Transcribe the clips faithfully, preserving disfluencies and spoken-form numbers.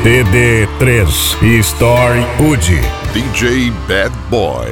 T D três Story Wood. D J Bad Boy.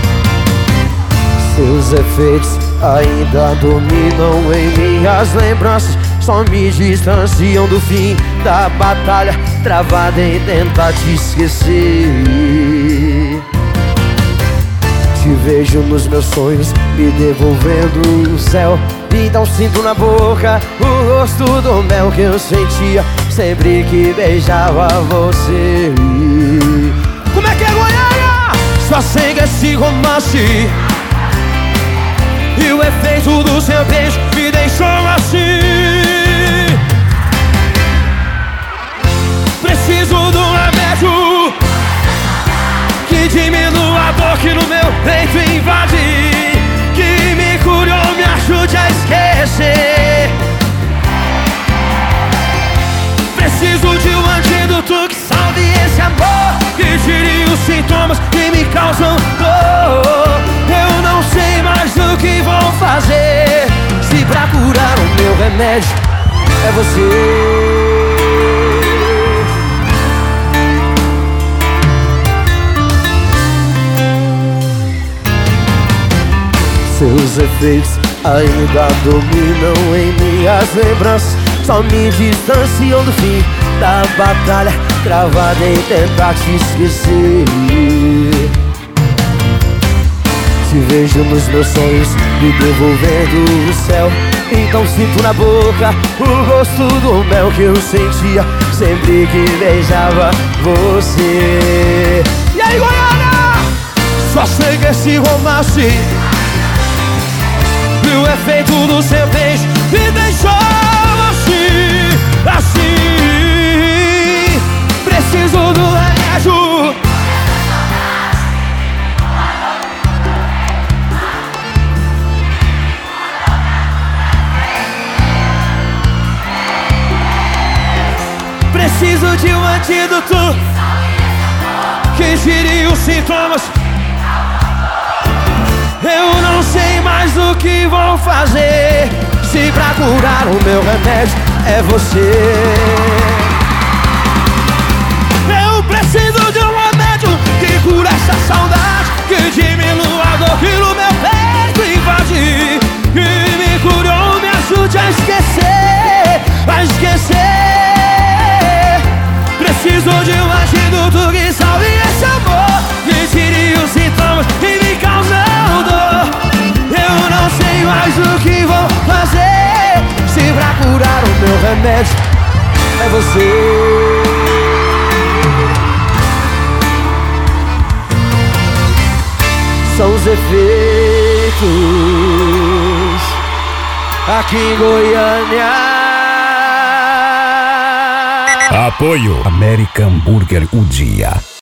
Seus efeitos ainda dominam em minhas lembranças, só me distanciam do fim da batalha, travada em tentar te esquecer. Te vejo nos meus sonhos, me devolvendo o céu. Então sinto na boca o rosto do mel que eu sentia sempre que beijava você. Como é que é, Goiânia? Só sei que esse romance e o efeito do seu beijo me deixou assim. Preciso de um remédio que diminua a dor que no meu peito invade, que me cure ou me ajude a esquecer. Preciso de um antídoto que salve esse amor, que tire os sintomas que me causam dor. Eu não sei mais o que vou fazer, se pra curar o meu remédio é você. Seus efeitos ainda dominam em minhas lembranças, só me distanciam do fim da batalha, travada em tentar te esquecer. Te vejo nos meus sonhos, me devolvendo o céu. Então sinto na boca o gosto do mel que eu sentia sempre que beijava você. E aí, Goiânia? Só sei que esse romance e o efeito do seu beijo me deixou assim, assim. Preciso do remédio Preciso de um antídoto que tire os sintomas. Eu não sei mais o que vou fazer, se pra curar o meu remédio é você. Eu preciso de um remédio que cura essa saudade, que diminua a dor que no meu peito invade, que me cure ou me ajude a esquecer, a esquecer. Preciso de um antídoto que salve esse amor, que tire os sintomas e me causam dor. Eu não sei mais o que vou fazer, se pra curar o meu remédio é você. São os efeitos aqui em Goiânia. Apoio American Burger, o dia.